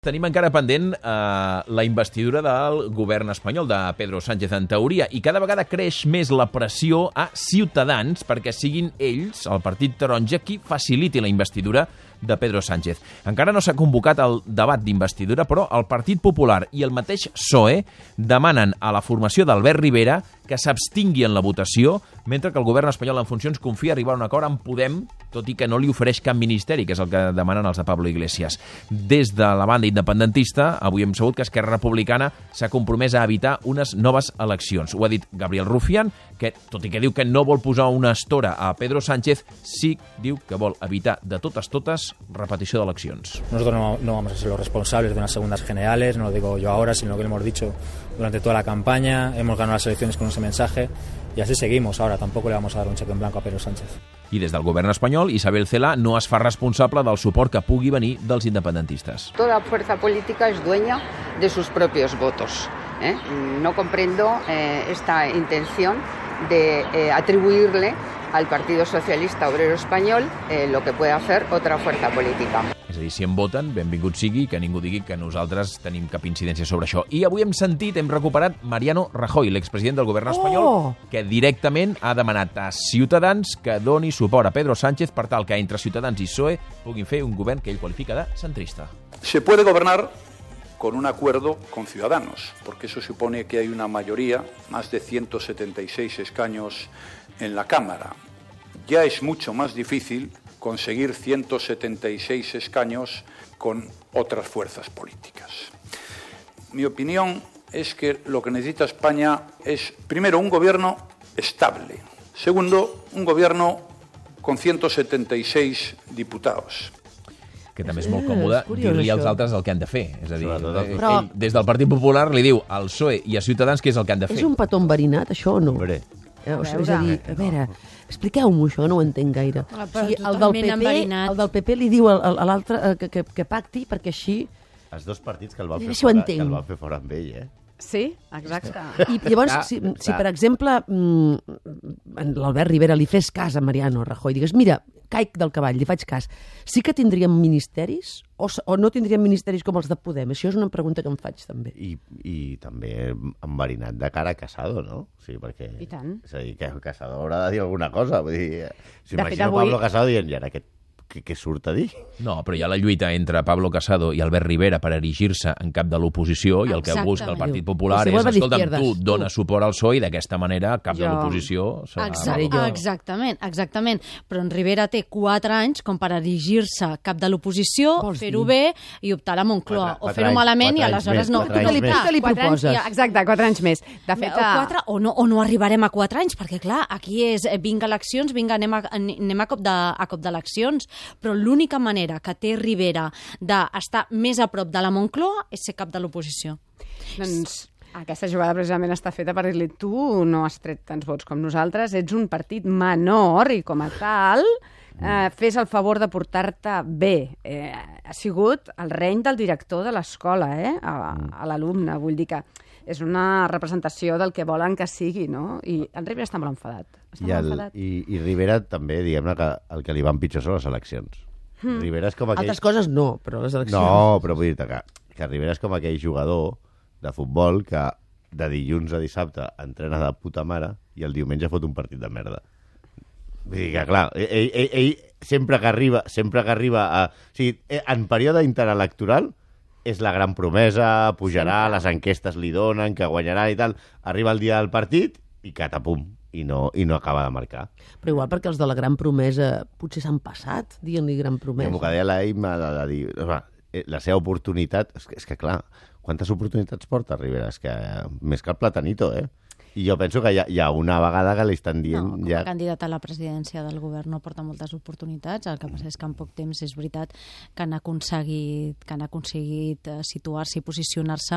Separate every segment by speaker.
Speaker 1: Tenim encara pendent la investidura del govern espanyol, de Pedro Sánchez en teoria, i cada vegada creix més la pressió a Ciutadans perquè siguin ells, el partit taronja, qui faciliti la investidura de Pedro Sánchez. Encara no s'ha convocat el debat d'investidura, però el Partit Popular i el mateix PSOE demanen a la formació d'Albert Rivera que s'abstingui en la votació, mentre que el govern espanyol en funcions confia arribar a un acord amb Podem, tot i que no li ofereix cap ministeri, que és el que demanen els de Pablo Iglesias. Des de la banda independentista, avui hem sabut que Esquerra Republicana s'ha compromès a evitar unes noves eleccions. Ho ha dit Gabriel Rufián, que, tot i que diu que no vol posar una estora a Pedro Sánchez, sí diu que vol evitar de totes repetició d'eleccions.
Speaker 2: Nosotros no vamos a ser los responsables de unas segundas generales, no lo digo yo ahora, sino que lo hemos dicho durante toda la campaña, hemos ganado las elecciones con ese mensaje y así seguimos. Ahora tampoco le vamos a dar un cheque en blanco a Pedro Sánchez.
Speaker 1: I des del govern espanyol, Isabel Celaá no es fa responsable del suport que pugui venir dels independentistes.
Speaker 3: Toda fuerza política es dueña de sus propios votos. No comprendo esta intención de atribuirle al Partido Socialista Obrero Espanyol lo que puede hacer otra fuerza política.
Speaker 1: És a dir, si em voten, benvingut sigui, que ningú digui que nosaltres tenim cap incidència sobre això. I avui hem recuperat Mariano Rajoy, l'expresident del govern espanyol, que directament ha demanat a Ciutadans que doni suport a Pedro Sánchez per tal que entre Ciutadans i PSOE puguin fer un govern que ell qualifica de centrista.
Speaker 4: Se puede gobernar con un acuerdo con Ciudadanos, porque eso supone que hay una mayoría, más de 176 escaños en la Cámara. Ya es mucho más difícil conseguir 176 escaños con otras fuerzas políticas. Mi opinión es que lo que necesita España es, primero, un gobierno estable. Segundo, un gobierno con 176 diputados.
Speaker 1: Que també és molt còmode dir-li als altres el que han de fer. És a dir, ell, des del Partit Popular, li diu al PSOE i a Ciutadans què és el que han de fer.
Speaker 5: És un petó enverinat, això, o no? És a dir, a veure, expliqueu-m'ho això, no ho entenc gaire. O sigui, el del PP li diu a l'altre que pacti, perquè així...
Speaker 6: Els dos partits que el van fer fora amb ell, eh?
Speaker 7: Sí, exacte.
Speaker 5: I llavors, si per exemple, l'Albert Rivera li fes cas a Mariano Rajoy, digues, mira, caic del cavall, li faig cas, sí que tindríem ministeris o no tindríem ministeris com els de Podem? Això és una pregunta que em faig, també.
Speaker 6: I també enverinat de cara a Casado, no? Sí, perquè...
Speaker 7: I tant.
Speaker 6: És a dir, que Casado haurà de dir alguna cosa. Vull dir, s'imagina Pablo Casado dient, i ara què surt a dir?
Speaker 1: No, però hi ha la lluita entre Pablo Casado i Albert Rivera per erigir-se en cap de l'oposició i el que busca el Partit Popular és, escolta'm, tu dona suport al PSOE i d'aquesta manera cap de l'oposició serà...
Speaker 7: Exactament. Però en Rivera té 4 anys com per erigir-se cap de l'oposició, fer-ho bé i optar a la Moncloa. O fer-ho malament i aleshores no.
Speaker 5: Què li proposes?
Speaker 7: Exacte, 4 anys més. De fet, o no arribarem a 4 anys, perquè clar, aquí és vinga eleccions, vinga, anem a cop d'eleccions. Però l'única manera que té Rivera d'estar més a prop de la Moncloa és ser cap de l'oposició.
Speaker 8: Doncs aquesta jugada precisament està feta per dir-li tu no has tret tants vots com nosaltres, ets un partit menor i com a tal fes el favor de portar-te bé. Ha sigut el reny del director de l'escola a l'alumne, vull dir que és una representació del que volen que sigui, no? I en Rivera està molt enfadat.
Speaker 6: I Rivera també, diguem-ne, que el que li van pitjor són les eleccions. Rivera és com aquell...
Speaker 5: Altres coses no, però les eleccions...
Speaker 6: No, però vull dir-te que Rivera és com aquell jugador de futbol que de dilluns a dissabte entrena de puta mare i el diumenge fot un partit de merda. Vull dir que, clar, ell sempre que arriba a... O sigui, en període interelectoral és la gran promesa, pujarà, les enquestes li donen, que guanyarà i tal. Arriba el dia del partit i catapum, i no acaba de marcar.
Speaker 5: Però igual perquè els de la gran promesa potser s'han passat dient-li gran promesa.
Speaker 6: Com que deia la Imma, de dir, la seva oportunitat... És que, clar, quantes oportunitats porta Rivera? És que més que el Platanito, I jo penso que hi ha una vegada que li estan dient...
Speaker 7: No, com a candidat a la presidència del govern no porta moltes oportunitats, el que passa és que en poc temps és veritat que han aconseguit situar-se i posicionar-se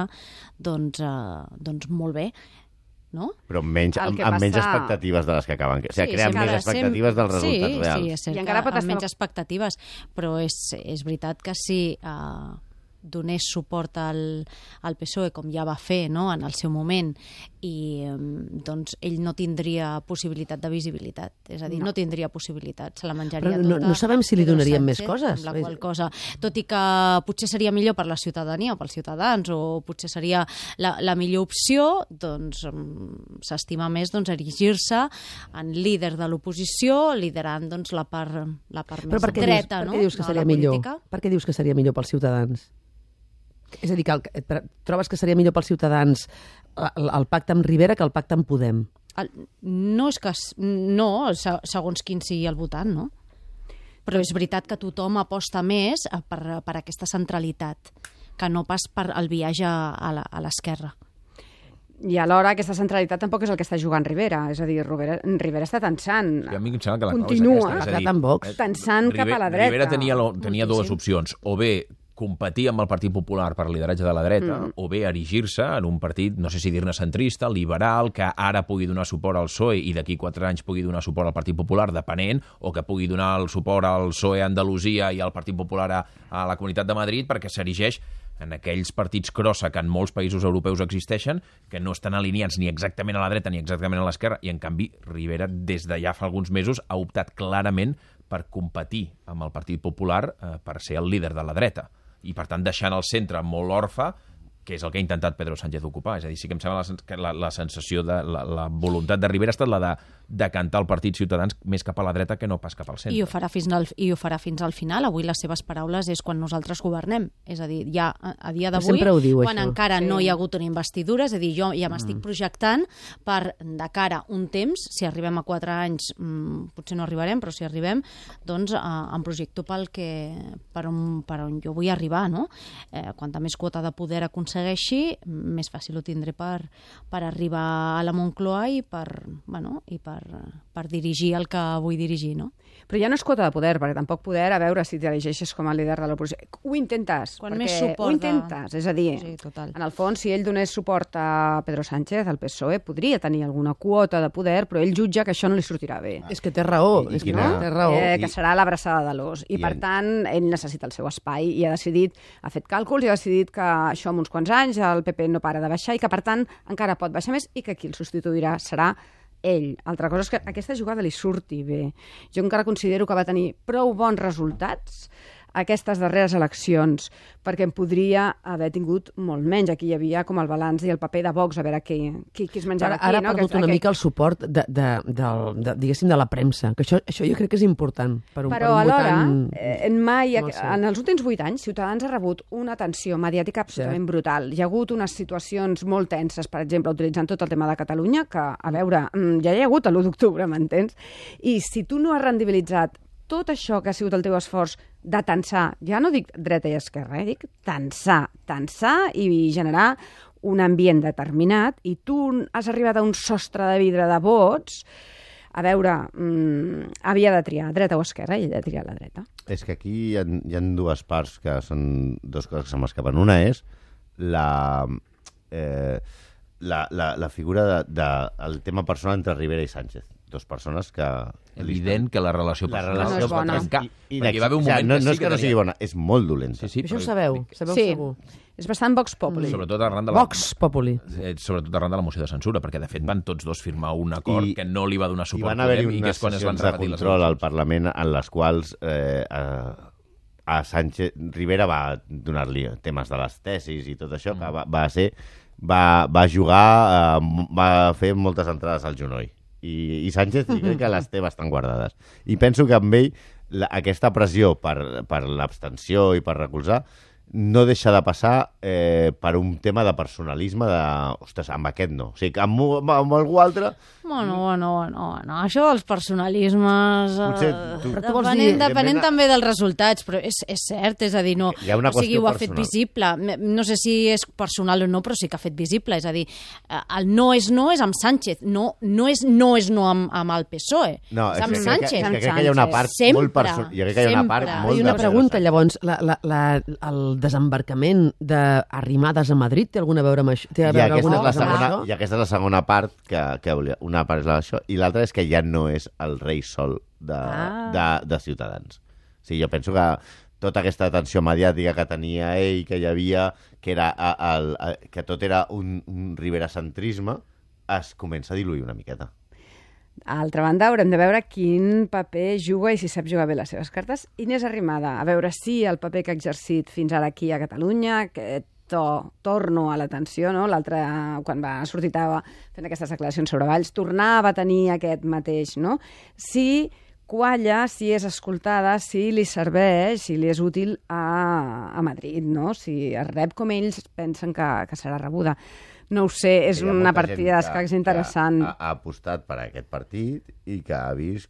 Speaker 7: doncs molt bé, no?
Speaker 6: Però amb menys expectatives de les que acaben. O sigui, creen més expectatives dels resultats reals.
Speaker 7: Sí, és cert, amb menys expectatives, però és veritat que sí... donés suport al PSOE, com ja va fer, no?, en el seu moment, i doncs ell no tindria possibilitat de visibilitat. És a dir, no tindria possibilitat, se la menjaria
Speaker 5: tota. No sabem si li donarien més coses.
Speaker 7: La qual cosa, tot i que potser seria millor per la ciutadania o pels ciutadans, o potser seria la millor opció, doncs s'estima més erigir-se en líder de l'oposició, liderant doncs la part més dreta, no?,
Speaker 5: per què dius que seria millor? Per què dius que seria millor pels ciutadans? És a dir, trobes que seria millor pels ciutadans el pacte amb Rivera que el pacte amb Podem?
Speaker 7: No, segons quin sigui el votant, no? Però és veritat que tothom aposta més per aquesta centralitat, que no pas per el viatge a l'esquerra.
Speaker 8: I alhora aquesta centralitat tampoc és el que està jugant Rivera. És a dir, Rivera està tensant.
Speaker 1: A mi em sembla que la
Speaker 8: continua
Speaker 5: tensant
Speaker 8: cap a la dreta.
Speaker 1: Rivera tenia dues opcions. O bé competir amb el Partit Popular per lideratge de la dreta, o bé erigir-se en un partit, no sé si dir-ne centrista, liberal, que ara pugui donar suport al PSOE i d'aquí 4 anys pugui donar suport al Partit Popular, depenent, o que pugui donar el suport al PSOE a Andalusia i al Partit Popular a la Comunitat de Madrid, perquè s'erigeix en aquells partits crossa que en molts països europeus existeixen, que no estan alineats ni exactament a la dreta ni exactament a l'esquerra, i en canvi Rivera des de ja fa alguns mesos ha optat clarament per competir amb el Partit Popular per ser el líder de la dreta, i per tant deixant el centre molt orfe, que és el que ha intentat Pedro Sánchez ocupar. És a dir, sí que em sembla que la sensació de la voluntat de Rivera ha estat la de decantar el Partit Ciutadans més cap a la dreta que no pas cap al centre.
Speaker 7: I ho farà fins al final. Avui les seves paraules és quan nosaltres governem. És a dir, ja a dia d'avui, quan encara no hi ha hagut una investidura, és a dir, jo ja m'estic projectant per, de cara a un temps, si arribem a 4 anys, potser no arribarem, però si arribem, doncs em projecto per on jo vull arribar, no? Quanta més quota de poder aconsegueixi, més fàcil ho tindré per arribar a la Moncloa i per dirigir el que vull dirigir, no?
Speaker 8: Però ja no és quota de poder, perquè tampoc poder, a veure si t'elegeixes com a líder de l'oposició. Ho intentes,
Speaker 7: quan més suport
Speaker 8: ho intentes. És a dir,
Speaker 7: sí,
Speaker 8: en el fons, si ell donés suport a Pedro Sánchez, al PSOE, podria tenir alguna quota de poder, però ell jutja que això no li sortirà bé.
Speaker 5: És que té raó.
Speaker 8: Que serà l'abraçada de l'os. I, per tant, ell necessita el seu espai i ha fet càlculs i ha decidit que això en uns quants anys el PP no para de baixar i que, per tant, encara pot baixar més i que qui el substituirà serà ell. Altra cosa és que aquesta jugada li surti bé. Jo encara considero que va tenir prou bons resultats aquestes darreres eleccions, perquè en podria haver tingut molt menys. Aquí hi havia com el balanç i el paper de Vox, a veure qui es menjava aquí.
Speaker 5: Ara ha perdut una mica el suport diguéssim, de la premsa, que això jo crec que és important per un votant.
Speaker 8: Però alhora, en els últims 8 anys, Ciutadans ha rebut una atenció mediàtica absolutament brutal. Hi ha hagut unes situacions molt tenses, per exemple, utilitzant tot el tema de Catalunya, que, a veure, ja hi ha hagut l'1 d'octubre, m'entens? I si tu no has rendibilitzat tot això que ha sigut el teu esforç de tensar, ja no dic dreta i esquerra, dic tensar i generar un ambient determinat, i tu has arribat a un sostre de vidre de vots, a veure, havia de triar dreta o esquerra, i ell ha de triar la dreta.
Speaker 6: És que aquí hi ha dues parts que són dues coses que se m'escapen. Una és la figura del tema personal entre Rivera i Sánchez. Dos persones que...
Speaker 1: Evident que la relació personal
Speaker 8: no és bona.
Speaker 1: Perquè va haver un moment
Speaker 6: no és que no sigui bona, és molt dolenta.
Speaker 5: Sí, això ho sabeu segur.
Speaker 8: És bastant Vox Populi.
Speaker 1: Sobretot arran de la moció de censura, perquè de fet van tots dos firmar un acord que no li va donar suport.
Speaker 6: I van haver-hi unes sessions de control al Parlament en les quals a Sánchez Rivera va donar-li temes de les tesis i tot això, que va jugar, va fer moltes entrades al genoll. I Sánchez crec que les té bastant guardades. I penso que amb ell aquesta pressió per l'abstenció i per recolzar no deixa de passar per un tema de personalisme de, ostres, amb aquest no. O sigui, amb algú altre...
Speaker 7: Bueno. Això dels personalismes... Depenent també dels resultats, però és cert, és a dir, no...
Speaker 6: O sigui,
Speaker 7: ho ha fet visible. No sé si és personal o no, però sí que ha fet visible. És a dir, el no és amb Sánchez, no és no amb el PSOE.
Speaker 6: No,
Speaker 7: és amb Sánchez.
Speaker 6: És que crec que hi ha una part molt personal. Jo crec que hi ha una part molt...
Speaker 5: I una pregunta, llavors, el desembarcament d'Arrimades a Madrid té alguna a veure amb això?
Speaker 6: I aquesta és la segona part que volia. Una part és això, i l'altra és que ja no és el rei sol de Ciutadans. O sigui, jo penso que tota aquesta atenció mediàtica que tenia ell, que hi havia, que tot era un riberacentrisme, es comença a diluir una miqueta.
Speaker 8: A altra banda, haurem de veure quin paper juga i si sap jugar bé les seves cartes. Inés Arrimadas, a veure si el paper que ha exercit fins ara aquí a Catalunya, que torno a l'atenció, no? L'altre, quan va sortir fent aquestes declaracions sobre Valls, tornava a tenir aquest mateix, no? Si qualla, si és escoltada, si li serveix, si li és útil a Madrid, no? Si es rep com ells pensen que serà rebuda. No ho sé, és una partida d'escacs interessant.
Speaker 6: Ha apostat per aquest partit i que ha vist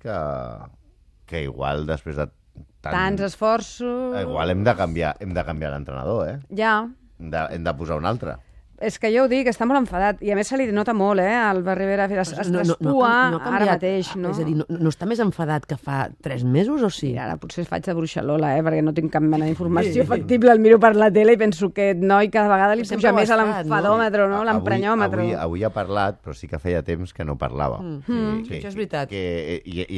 Speaker 6: que igual després de
Speaker 8: tants esforços...
Speaker 6: Igual hem de canviar l'entrenador,
Speaker 8: Ja.
Speaker 6: Hem de posar un altre.
Speaker 8: És que jo ho dic, està molt enfadat. I a més se li nota molt, Albert Rivera, es traspua ara mateix, no?
Speaker 5: És a dir, no està més enfadat que fa 3 mesos o sí?
Speaker 8: I ara potser faig de bruixalola, perquè no tinc cap mena d'informació factible. El miro per la tele i penso que noi cada vegada li puja més a l'enfadòmetre, no? L'emprenyòmetre.
Speaker 6: Avui ha parlat, però sí que feia temps que no parlava.
Speaker 5: Això és veritat.
Speaker 6: I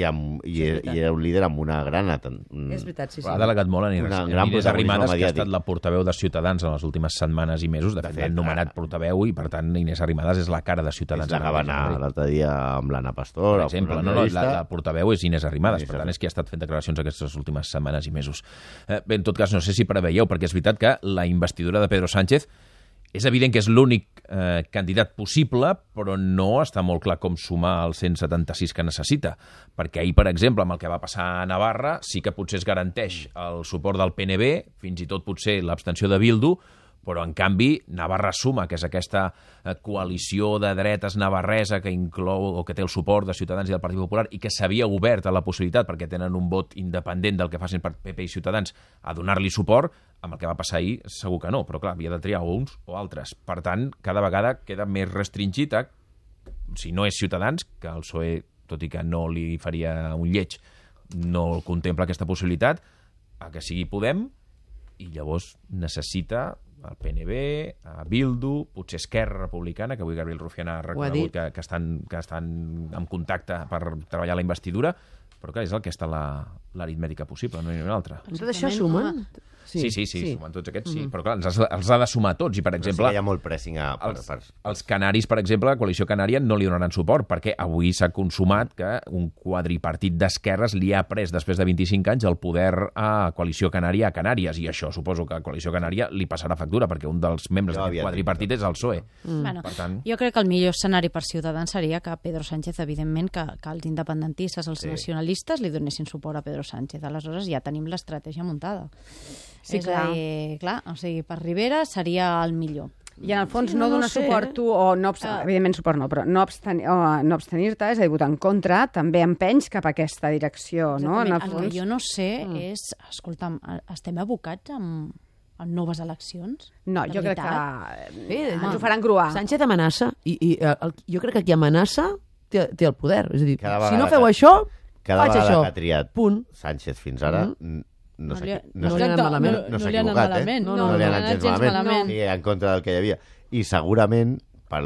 Speaker 6: era un líder amb una gran...
Speaker 5: És veritat, sí.
Speaker 1: Ha delegat molt en Inés Arrimadas, que ha estat la portaveu de Ciutadans en les últimes setmanes i mesos. De fet, l'han nomenat portaveu i, per tant, Inés Arrimadas és la cara de Ciutadans.
Speaker 6: És la que va anar l'altre dia amb l'Anna Pastor.
Speaker 1: Per exemple, la portaveu és Inés Arrimadas, per tant, és qui ha estat fent declaracions aquestes últimes setmanes i mesos. Bé, en tot cas, no sé si preveieu, perquè és veritat que la investidura de Pedro Sánchez és evident que és l'únic candidat possible, però no està molt clar com sumar els 176 que necessita, perquè ahir, per exemple, amb el que va passar a Navarra, sí que potser es garanteix el suport del PNB, fins i tot potser l'abstenció de Bildu, però, en canvi, Navarra Suma, que és aquesta coalició de dretes navarresa que inclou o que té el suport de Ciutadans i del Partit Popular i que s'havia obert a la possibilitat, perquè tenen un vot independent del que facin per PP i Ciutadans, a donar-li suport, amb el que va passar ahir segur que no, però clar, havia de triar uns o altres. Per tant, cada vegada queda més restringit, si no és Ciutadans, que el PSOE, tot i que no li faria un lleig, no contempla aquesta possibilitat, a que sigui Podem, i llavors necessita el PNB, a Bildu, potser Esquerra Republicana, que avui Gabriel Rufián ha reconegut que estan en contacte per treballar la investidura, però clar, és el que està l'aritmètica possible, no hi ha una altra.
Speaker 5: Tot això sumen?
Speaker 1: Sí, sumen tots aquests, sí. Però clar, els ha de sumar tots. I, per exemple,
Speaker 6: sí que hi ha molt pressing
Speaker 1: els canaris, per exemple, la coalició canària no li donaran suport, perquè avui s'ha consumat que un quadripartit d'esquerres li ha pres, després de 25 anys, el poder a coalició canària a Canàries, i això suposo que a coalició canària li passarà factura, perquè un dels membres d'aquest quadripartit és el PSOE.
Speaker 7: Per tant... Jo crec que el millor escenari per Ciutadans seria que Pedro Sánchez, evidentment, que els independentistes, els nacionalistes, li donessin suport a Pedro Sánchez. Aleshores ja tenim l'estratègia muntada.
Speaker 8: Sí,
Speaker 7: clar, o sigui, per Rivera seria el millor.
Speaker 8: I en el fons no donar suport tu, o no, evidentment suport no, però no abstenir-te, és a dir, votar en contra, també empenys cap a aquesta direcció, no? En el fons...
Speaker 7: El que jo no sé és, escolta'm, estem abocats amb noves eleccions?
Speaker 8: No, jo crec que ens ho faran gruar.
Speaker 5: Sánchez amenaça, i jo crec que qui amenaça té el poder. És a dir, si no feu això, faig això.
Speaker 6: Cada vegada que ha triat Sánchez fins ara... No s'ha equivocat, No li ha anat gens malament. Sí, en contra del que hi havia. I segurament,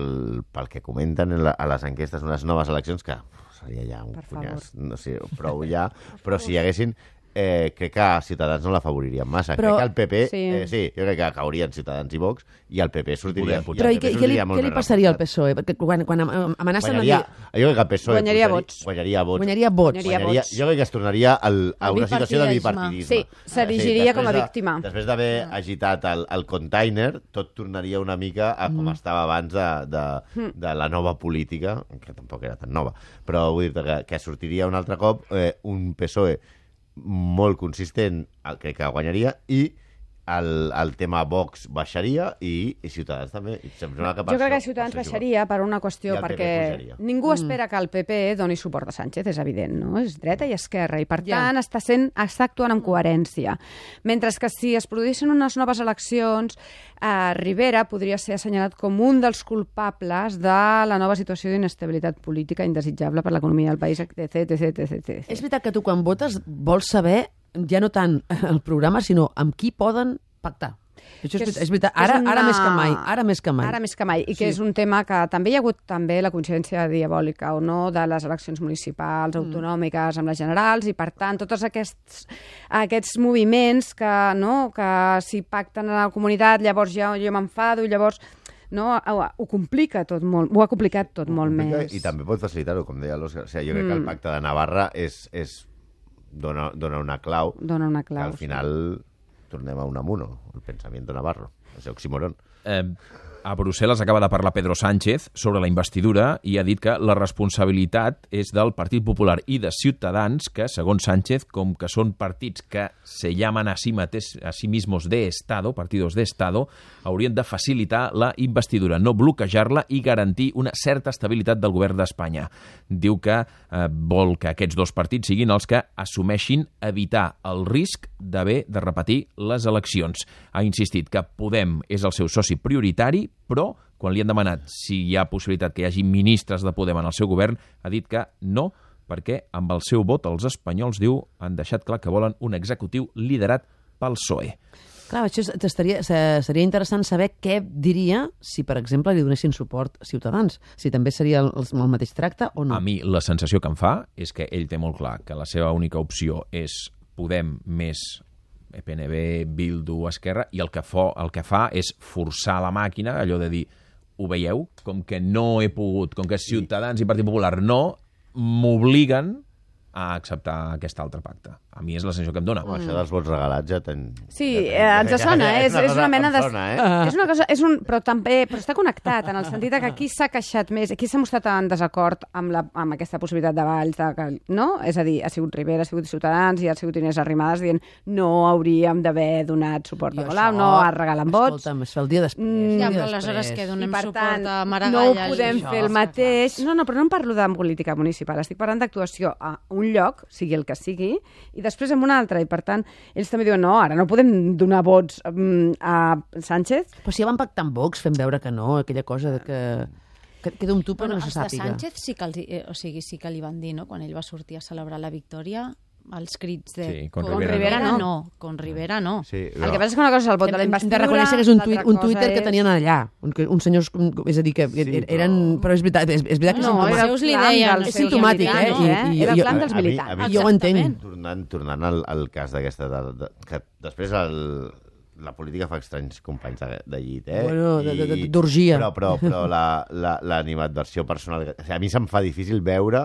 Speaker 6: pel que comenten a les enquestes d'unes noves eleccions, que seria ja un punyàs, no sé, prou ja, però si hi haguessin... crec que Ciutadans no l'afavorien massa. Crec que el PP, jo crec que caurien Ciutadans i Vox, i el PP sortiria...
Speaker 5: Però què li passaria al PSOE? Perquè quan amenacen...
Speaker 6: Jo crec que el PSOE
Speaker 8: guanyaria vots.
Speaker 6: Jo crec que es tornaria a una situació de bipartidisme.
Speaker 8: Sí, s'erigiria com a víctima.
Speaker 6: Després d'haver agitat el container, tot tornaria una mica a com estava abans de la nova política, que tampoc era tan nova, però vull dir que sortiria un altre cop un PSOE molt consistent, crec que guanyaria, i el tema Vox baixaria i Ciutadans també.
Speaker 8: Jo crec que Ciutadans baixaria per una qüestió, perquè ningú espera que el PP doni suport a Sánchez, és evident, no? És dreta i esquerra, i per tant està actuant amb coherència. Mentre que si es produïssin unes noves eleccions, Rivera podria ser assenyalat com un dels culpables de la nova situació d'inestabilitat política indesitjable per l'economia del país, etc.
Speaker 5: És veritat que tu quan votes vols saber ja no tant el programa, sinó amb qui poden pactar. Això és veritat. Ara més que mai. Ara més que mai.
Speaker 8: Ara més que mai. I que és un tema que també hi ha hagut també la consciència diabòlica o no de les eleccions municipals, autonòmiques, amb les generals, i per tant tots aquests moviments que si pacten a la comunitat, llavors jo m'enfado, i llavors ho complica tot molt, ho ha complicat tot molt més.
Speaker 6: I també pot facilitar-ho, com deia l'Òscar. O sigui, jo crec que el pacte de Navarra dona una clau.
Speaker 8: Dona una clau,
Speaker 6: que al final tornem a Unamuno, el pensamiento navarro, és oxímoron.
Speaker 1: A Brussel·les acaba de parlar Pedro Sánchez sobre la investidura i ha dit que la responsabilitat és del Partit Popular i de Ciutadans, que, segons Sánchez, com que són partits que se llaman a sí mismos de Estado, partidos de Estado, haurien de facilitar la investidura, no bloquejar-la i garantir una certa estabilitat del govern d'Espanya. Diu que vol que aquests dos partits siguin els que assumeixin evitar el risc d'haver de repetir les eleccions. Ha insistit que Podem és el seu soci prioritari, però quan li han demanat si hi ha possibilitat que hi hagi ministres de Podem en el seu govern, ha dit que no, perquè amb el seu vot els espanyols, diu, han deixat clar que volen un executiu liderat pel PSOE.
Speaker 5: Clar, això seria interessant saber què diria si, per exemple, li donessin suport a Ciutadans. Si també seria el mateix tracte o no.
Speaker 1: A mi la sensació que em fa és que ell té molt clar que la seva única opció és Podem més PNB, Bildu, Esquerra, i el que fa és forçar la màquina, allò de dir, ho veieu? Com que no he pogut, com que Ciutadans i Partit Popular no, m'obliguen a acceptar aquest altre pacte. A mi és la sensació que em dona.
Speaker 6: Això dels vots regalats ja
Speaker 8: Sí, ens sona, és una mena de... És una cosa, però està connectat, en el sentit que aquí s'ha queixat més, aquí s'ha mostrat en desacord amb aquesta possibilitat de Valls, no? És a dir, ha sigut Rivera, ha sigut Ciutadans i ha sigut Inés Arrimadas dient no hauríem d'haver donat suport a Colau, no a regalar vots.
Speaker 5: Escolta'm, es fa el dia després.
Speaker 7: Ja, però aleshores que donem suport a Maragall.
Speaker 8: No ho podem fer el mateix. No, però no em parlo de política municipal, estic parlant d'actuació a un lloc, sigui el que sigui, i després en un altre, i per tant ells també diuen no, ara no podem donar vots a Sánchez.
Speaker 5: Però si ja van pactar amb Vox fent veure que no, aquella cosa de que queda un tupper no se sàpiga.
Speaker 7: Sánchez sí que li van dir, no?, quan ell va sortir a celebrar la victòria, els crits de...
Speaker 1: Sí, con
Speaker 7: Rivera no. Con Rivera no.
Speaker 6: Sí,
Speaker 8: el que passa és que una cosa és el vot de la investidura...
Speaker 5: De reconèixer que és un Twitter que tenien allà, uns senyors, és a dir, que eren... Però és veritat que és
Speaker 7: simptomàtic.
Speaker 5: És simptomàtic,
Speaker 8: Era el clan dels militants.
Speaker 5: Jo ho entenc.
Speaker 6: Tornant al cas d'aquesta... Que després la política fa estranys companys de llit,
Speaker 5: Bueno, d'orgia.
Speaker 6: Però l'animadversió personal... A mi se'm fa difícil veure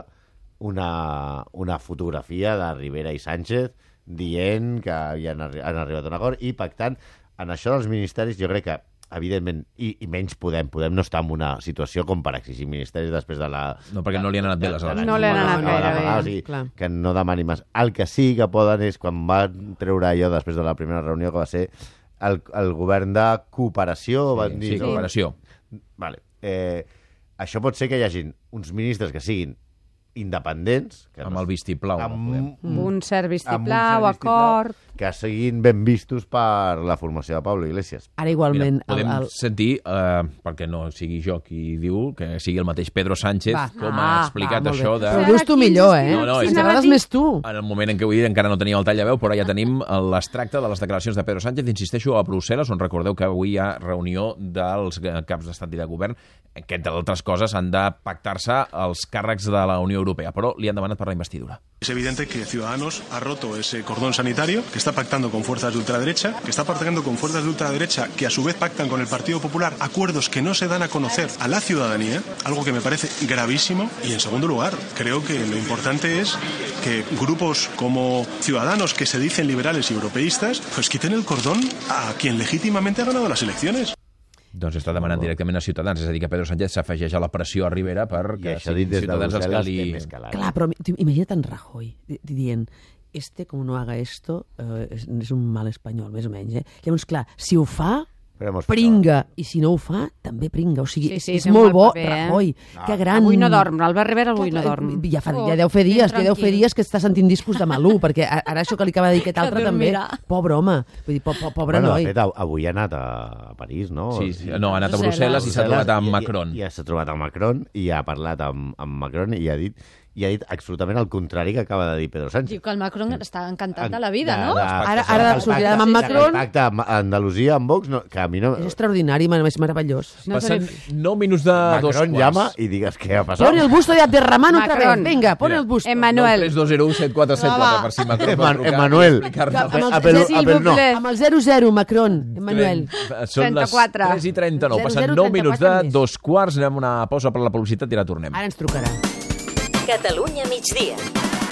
Speaker 6: una fotografia de Rivera i Sánchez dient que ja han arribat a un acord i pactant. En això dels ministeris jo crec que, evidentment, i menys Podem no està en una situació com per exigir ministeris després de la...
Speaker 1: No, perquè no li han anat bé les eleccions.
Speaker 8: No li han anat bé.
Speaker 6: O sigui, que no demani més. El que sí que poden és, quan van treure allò després de la primera reunió, que va ser el govern de cooperació.
Speaker 1: Sí, cooperació.
Speaker 6: Vale. Això pot ser que hi hagin uns ministres que siguin independents,
Speaker 1: amb el vistiplau,
Speaker 8: amb un cert vistiplau, acord,
Speaker 6: que siguin ben vistos per la formació de Pablo Iglesias.
Speaker 5: Ara igualment...
Speaker 1: Podem sentir, perquè no sigui jo qui diu, que sigui el mateix Pedro Sánchez, com ha explicat això de...
Speaker 5: Però ho dius tu millor,
Speaker 1: No,
Speaker 5: si t'agrades més tu.
Speaker 1: En el moment en què ho he dit encara no teníem el tall de veu, però ja tenim l'extracte de les declaracions de Pedro Sánchez, insisteixo, a Brussel·les, on recordeu que avui hi ha reunió dels caps d'estat i de govern, que, entre altres coses, han de pactar-se els càrrecs de la Unió Europea, però li han demanat per la investidura.
Speaker 9: Es evidente que Ciudadanos ha roto ese cordón sanitario, que está pactando con fuerzas de ultraderecha, que a su vez pactan con el Partido Popular acuerdos que no se dan a conocer a la ciudadanía, algo que me parece gravísimo. Y en segundo lugar, creo que lo importante es que grupos como Ciudadanos, que se dicen liberales y europeístas, pues quiten el cordón a quien legítimamente ha ganado las elecciones.
Speaker 1: Doncs està demanant directament a Ciutadans, és a dir, que Pedro Sánchez s'afegeix a la pressió a Rivera perquè siguin Ciutadans els que li...
Speaker 5: Clar, però imagina't en Rajoy dient com no haga esto, és un mal espanyol, més o menys. Llavors, clar, si ho fa, pringa, i si no ho fa, també pringa. O sigui, és molt bo, Rajoy. Que gran...
Speaker 8: Avui no dorm, l'Albert Rivera avui no dorm.
Speaker 5: Ja deu fer dies que està sentint discos de Malú, perquè ara això que li acaba de dir aquest altre també, pobre home, vull dir, pobre noi.
Speaker 6: De fet, avui ha anat a París, no?
Speaker 1: Sí, no, ha anat a Brussel·les i s'ha trobat amb Macron.
Speaker 6: I s'ha trobat amb Macron i ha parlat amb Macron i ha dit i ha dit absolutament el contrari que acaba de dir Pedro Sánchez.
Speaker 7: Diu que el Macron està encantat de la vida, no?
Speaker 5: Ara sortirà amb Macron.
Speaker 6: El pacte amb Andalusia, amb Vox, que a mi no...
Speaker 5: És extraordinari, és meravellós.
Speaker 1: Passen 9 minuts de dos quarts.
Speaker 6: Macron llama i digues què ha passat.
Speaker 5: Pon el busto de Abderramán otra vez. Venga, pon el busto.
Speaker 8: Emmanuel.
Speaker 1: 3-2-0-1-7-4-7-4 per si Macron pot trucar.
Speaker 6: Emmanuel.
Speaker 5: Amb el 0-0, Macron. Emmanuel.
Speaker 1: Són les 3:39. Passen 9 minuts de dos quarts. Anem a una pausa per la publicitat i ara tornem.
Speaker 5: Ara ens trucarà.
Speaker 10: Catalunya migdia.